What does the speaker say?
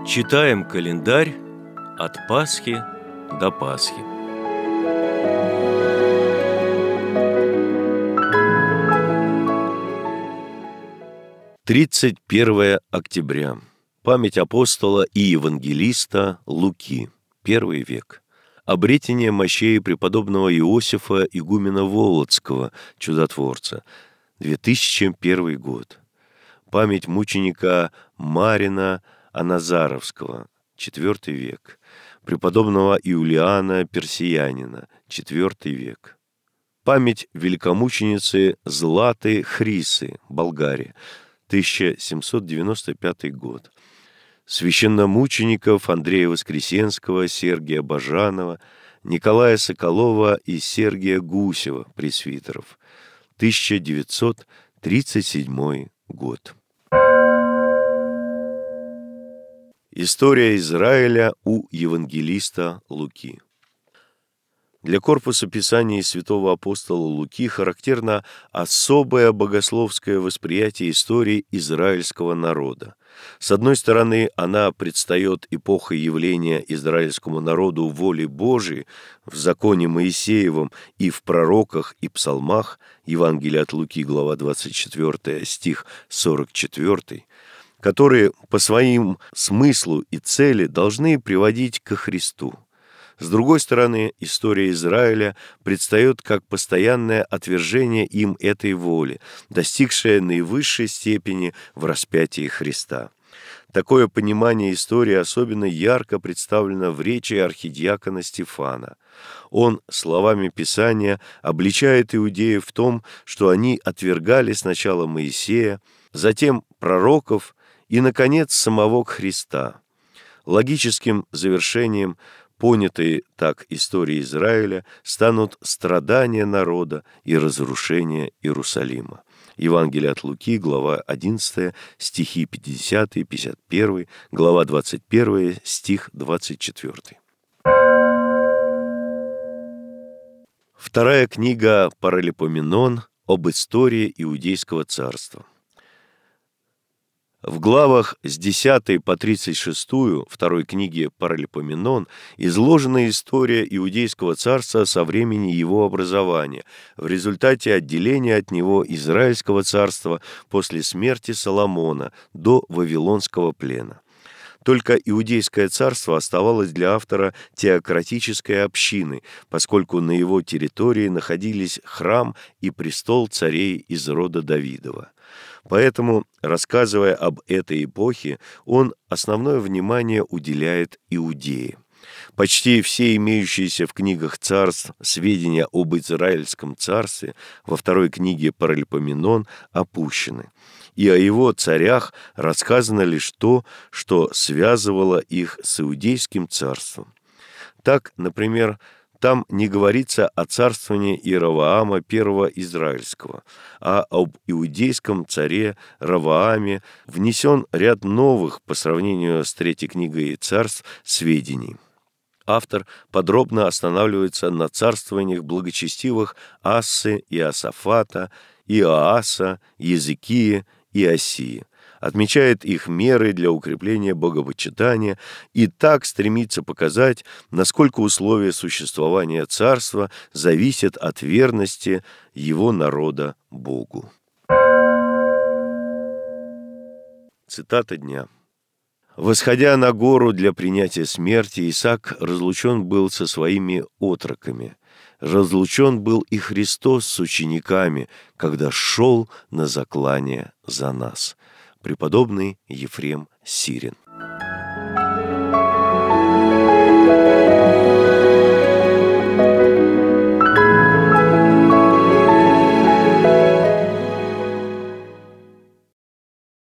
Читаем календарь от Пасхи до Пасхи. Тридцать 31 октября. Память апостола и евангелиста Луки. Первый век. Обретение мощей преподобного Иосифа игумена Володского, чудотворца. 2001 год. Память мученика Марина Аназаровского, IV век, преподобного Иулиана Персиянина, IV век. Память великомученицы Златы Хрисы, Болгария, 1795 год. Священномучеников Андрея Воскресенского, Сергия Бажанова, Николая Соколова и Сергия Гусева, пресвитеров, 1937 год. История Израиля у евангелиста Луки. Для корпуса Писаний святого апостола Луки характерно особое богословское восприятие истории израильского народа. С одной стороны, она предстает эпохой явления израильскому народу воли Божией в законе Моисеевом и в пророках и псалмах, Евангелие от Луки, глава 24, стих 44, которые по своим смыслу и цели должны приводить ко Христу. С другой стороны, история Израиля предстает как постоянное отвержение им этой воли, достигшее наивысшей степени в распятии Христа. Такое понимание истории особенно ярко представлено в речи архидиакона Стефана. Он словами Писания обличает иудеев в том, что они отвергали сначала Моисея, затем пророков и, наконец, самого Христа. Логическим завершением понятой так истории Израиля станут страдания народа и разрушение Иерусалима. Евангелие от Луки, глава 11, стихи 50, 51, глава 21, стих 24. Вторая книга Паралипоменон об истории Иудейского царства. В главах с 10 по 36 второй книги Паралипоменон изложена история Иудейского царства со времени его образования, в результате отделения от него Израильского царства после смерти Соломона до Вавилонского плена. Только Иудейское царство оставалось для автора теократической общины, поскольку на его территории находились храм и престол царей из рода Давидова. Поэтому, рассказывая об этой эпохе, он основное внимание уделяет Иудее. Почти все имеющиеся в книгах царств сведения об Израильском царстве во второй книге Паралипоменон опущены, и о его царях рассказано лишь то, что связывало их с Иудейским царством. Так, например, там не говорится о царствовании Иеровоама I Израильского, а об иудейском царе Ровоаме внесен ряд новых по сравнению с третьей книгой царств сведений. Автор подробно останавливается на царствованиях благочестивых Ассы, Иосафата, Иоаса, Езекии и Осии, отмечает их меры для укрепления богопочитания и так стремится показать, насколько условия существования царства зависят от верности его народа Богу. Цитата дня. «Восходя на гору для принятия смерти, Исаак разлучен был со своими отроками. Разлучен был и Христос с учениками, когда шел на заклание за нас». Преподобный Ефрем Сирин.